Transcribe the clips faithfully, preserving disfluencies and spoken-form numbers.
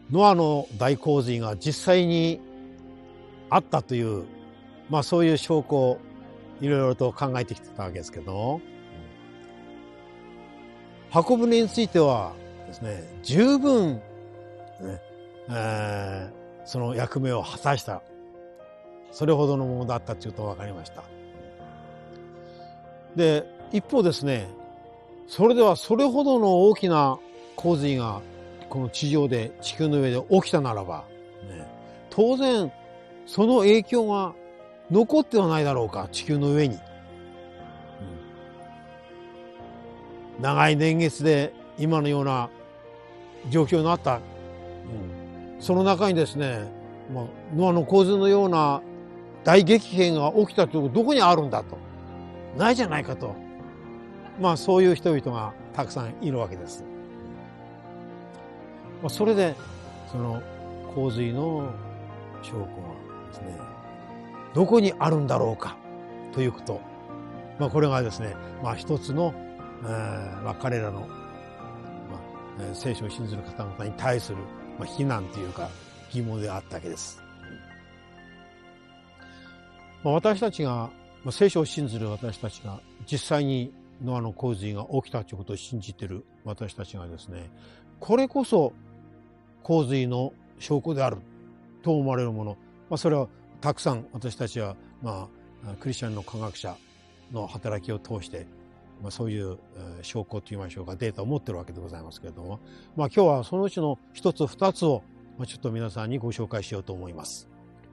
ノアの大洪水が実際にあったという、まあそういう証拠をいろいろと考えてきてたわけですけど、箱舟についてはですね、十分、ねえー、その役目を果たした、それほどのものだったということが分かりました。で、一方ですね、それではそれほどの大きな洪水がこの地上で、地球の上で起きたならば、ね、当然その影響が残ってはないだろうか、地球の上に。うん、長い年月で今のような状況になった。うん、その中にですね、まあ、ノアの洪水のような大激変が起きたということどこにあるんだと。ないじゃないかと。まあそういう人々がたくさんいるわけです。まあ、それでその洪水の証拠がですね、どこにあるんだろうかということ。まあこれがですね、まあ一つの、えーまあ、彼らの、まあ、聖書を信ずる方々に対する、まあ、非難というか疑問であったわけです。まあ、私たちが、まあ、聖書を信ずる私たちが実際にノアの洪水が起きたということを信じている私たちがですね、これこそ洪水の証拠であると思われるもの、まあ、それはたくさん私たちは、まあ、クリスチャンの科学者の働きを通して、まあ、そういう、えー、証拠といいましょうか、データを持っているわけでございますけれども、まあ、今日はそのうちの一つ二つを、まあ、ちょっと皆さんにご紹介しようと思います。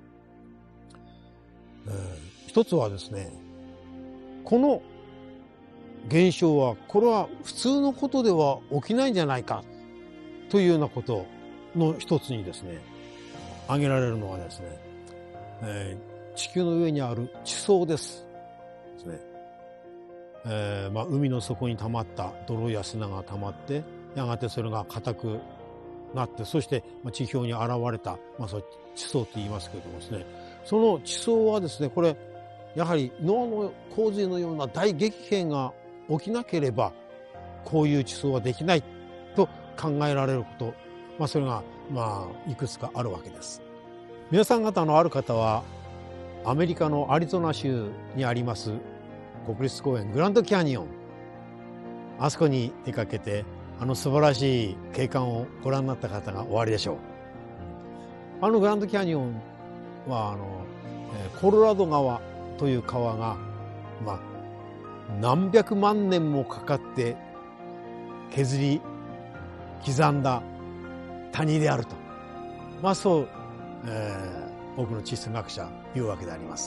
えー、一つはですね、この現象はこれは普通のことでは起きないんじゃないかというようなことの一つにですね、挙げられるのはですね、えー、地球の上にある地層です。ですね、えーまあ、海の底に溜まった泥や砂が溜まって、やがてそれが硬くなって、そして地表に現れた、まあ、そう地層と言いますけれどもですね、その地層はですね、これやはりノアの洪水のような大激変が起きなければこういう地層はできないと考えられること、まあ、それがまあいくつかあるわけです。皆さん方のある方はアメリカのアリゾナ州にあります国立公園グランドキャニオン、あそこに出かけてあの素晴らしい景観をご覧になった方がおありでしょう。あのグランドキャニオンはあのコロラド川という川が、まあ、何百万年もかかって削り刻んだ谷であると、まあそう、えー、多くの地質学者言うわけであります。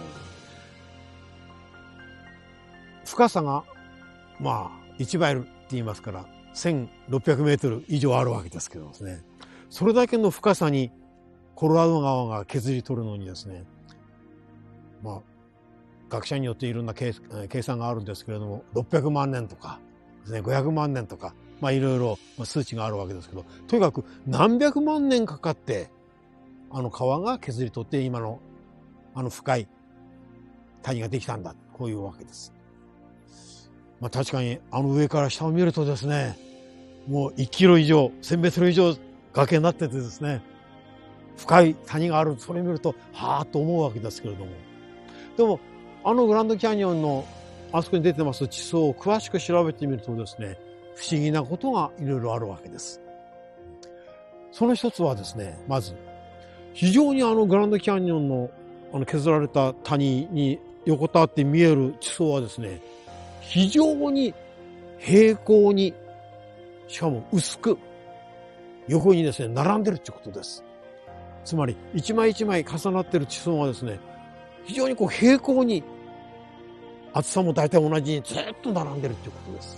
深さがまあいちマイルって言いますからせんろっぴゃくメートル以上あるわけですけどですね、それだけの深さにコロラド川が削り取るのにですね、まあ学者によっていろんな計算があるんですけれども、ろっぴゃくまんねんとかですね、ごひゃくまんねんとか、まあいろいろ数値があるわけですけど、とにかく何百万年かかってあの川が削り取って今のあの深い谷ができたんだ、こういうわけです。まあ確かにあの上から下を見るとですね、もういちキロ以上、せんメートル以上崖になっててですね、深い谷がある、それ見るとはぁと思うわけですけれども、でもあのグランドキャニオンのあそこに出てます地層を詳しく調べてみるとですね、不思議なことがいろいろあるわけです。その一つはですね、まず非常にあのグランドキャニオンのあの削られた谷に横たわって見える地層はですね、非常に平行に、しかも薄く横にですね並んでるってことです。つまり一枚一枚重なってる地層はですね、非常にこう平行に厚さも大体同じにずっと並んでるっていうことです。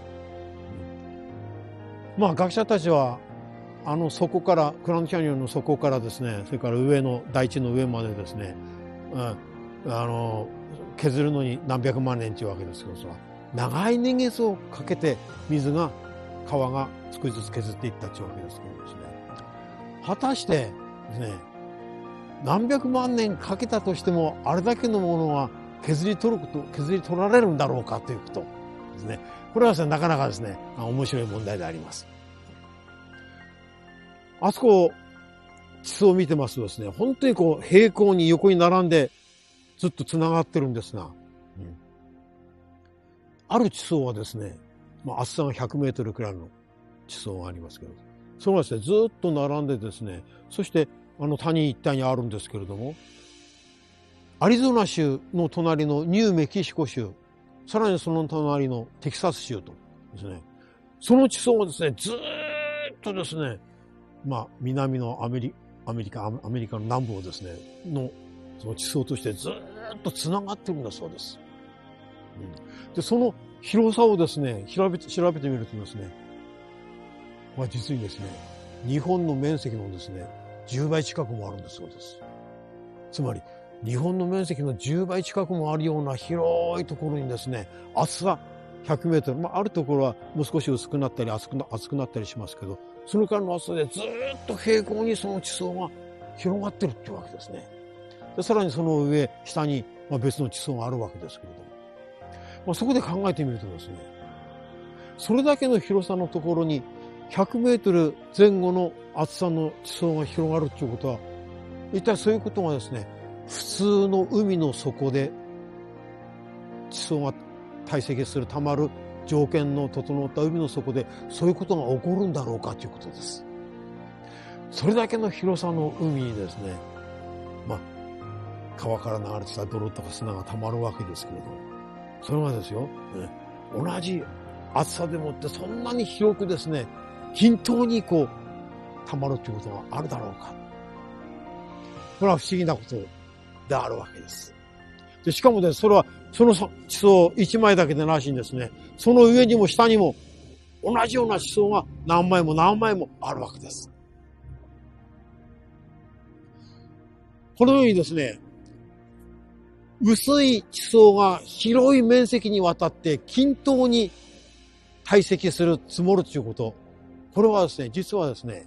まあ学者たちはあの底から、グランドキャニオンの底からですね、それから上の大地の上までですね、うん、あの削るのに何百万年というわけですけど、長い年月をかけて水が川が少しずつ削っていったというわけですけどですね、果たしてですね、何百万年かけたとしてもあれだけのものが削り取ること、削り取られるんだろうかということですね。これはですね、なかなかですね、面白い問題であります。あそこ地層を見てますとですね、本当にこう平行に横に並んでずっと繋がってるんですが、うん、ある地層はですね、まあ、厚さがひゃくメートルくらいの地層がありますけど、それがですね、ずっと並んでですね、そしてあの谷一帯にあるんですけれども、アリゾナ州の隣のニューメキシコ州、さらにその隣のテキサス州とですね、その地層がですね、ずーっとですね、まあ、南のアメリアメリカ、アメリカの南部をですね、の、その地層としてずーっと繋がってるんだそうです。うん、で、その広さをですね、調べて、調べてみるとですね、まあ実にですね、日本の面積のですね、じゅうばい近くもあるんだそうです。つまり、日本の面積のじゅうばい近くもあるような広いところにですね、厚さひゃくメートル、まああるところはもう少し薄くなったり厚くな、厚くなったりしますけど、その間の厚さでずーっと平行にその地層が広がってるっていうわけですね。でさらにその上、下にまあ別の地層があるわけですけれども、まあ、そこで考えてみるとですね、それだけの広さのところにひゃくメートル前後の厚さの地層が広がるっていうことは、一体そういうことがですね、普通の海の底で地層が堆積する、溜まる条件の整った海の底でそういうことが起こるんだろうかということです。それだけの広さの海にですね、まあ、川から流れてきた泥とか砂が溜まるわけですけれども、それがですよ、ね、同じ厚さでもってそんなに広くですね、均等にこう溜まるということがあるだろうか。これは不思議なことであるわけです。で、しかもね、それは、その地層一枚だけでなしにですね、その上にも下にも同じような地層が何枚も何枚もあるわけです。このようにですね、薄い地層が広い面積にわたって均等に堆積する、積もるということ。これはですね、実はですね、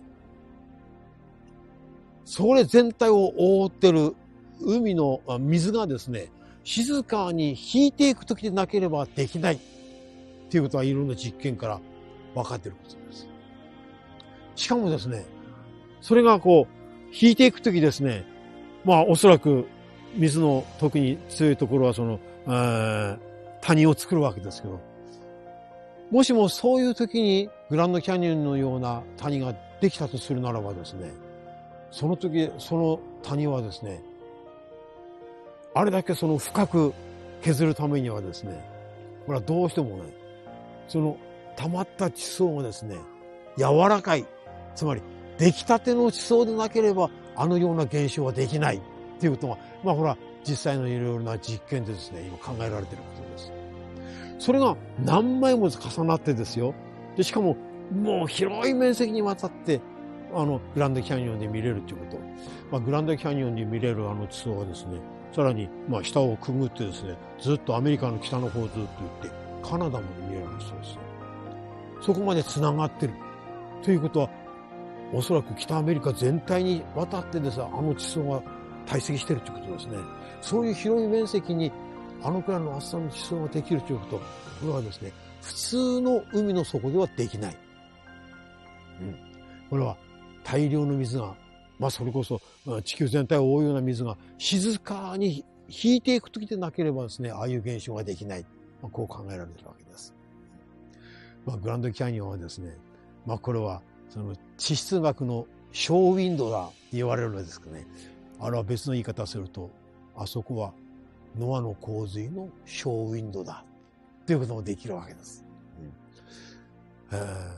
それ全体を覆ってる海の水がですね、静かに引いていくときでなければできないっていうことはいろんな実験から分かっていることです。しかもですね、それがこう、引いていくときですね、まあおそらく水の特に強いところはその、谷を作るわけですけど、もしもそういうときにグランドキャニオンのような谷ができたとするならばですね、その時、その谷はですね、あれだけその深く削るためにはですね、これはどうしてもね、その溜まった地層がですね、柔らかい、つまり出来たての地層でなければあのような現象はできないっていうことが、まあほら、実際のいろいろな実験でですね、今考えられていることです。それが何枚も重なってですよ。で、しかももう広い面積にわたって、あの、グランドキャニオンで見れるということ。まあ、グランドキャニオンで見れるあの地層はですね、さらに、まあ、下をくぐってですね、ずっとアメリカの北の方をずっと行って、カナダまで見えるそうですね。そこまで繋がってる。ということは、おそらく北アメリカ全体にわたってですね、あの地層が堆積してるということですね。そういう広い面積に、あのくらいの厚さの地層ができるということ、これはですね、普通の海の底ではできない。うん。これは、大量の水が、まあそれこそ地球全体を覆うような水が静かに引いていくときでなければですね、ああいう現象ができない。まあ、こう考えられているわけです。まあグランドキャニオンはですね、まあこれはその地質学のショーウィンドだって言われるのですけどね、あれは別の言い方をすると、あそこはノアの洪水のショーウィンドだということもできるわけです。うん、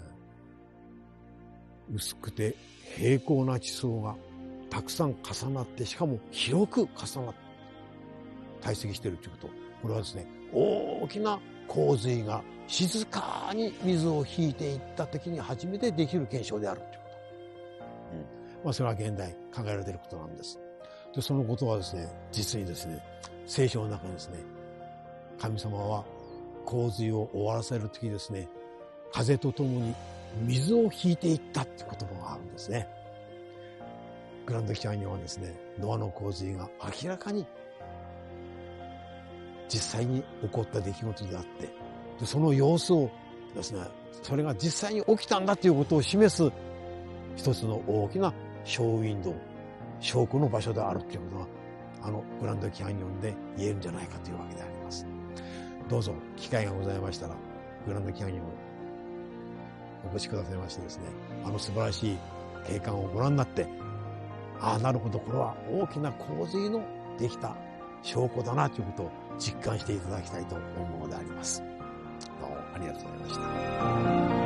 薄くて平行な地層がたくさん重なって、しかも広く重なって堆積しているということ。これはですね、大きな洪水が静かに水を引いていった時に初めてできる現象であるということ。うん、まあそれは現代考えられていることなんです。で、そのことはですね、実にですね、聖書の中にですね、神様は洪水を終わらせる時ですね、風とともに水を引いていったって言葉があるんですね。グランドキャニオンはですね、ノアの洪水が明らかに実際に起こった出来事であって、でその様子をですね、それが実際に起きたんだということを示す一つの大きなショーウィンドウ証拠の場所であるということは、あのグランドキャニオンで言えるんじゃないかというわけであります。どうぞ機会がございましたら、グランドキャニオンお越しくださいましてですね、あの素晴らしい景観をご覧になって、ああ、なるほど、これは大きな洪水のできた証拠だなということを実感していただきたいと思うのであります。どうもありがとうございました。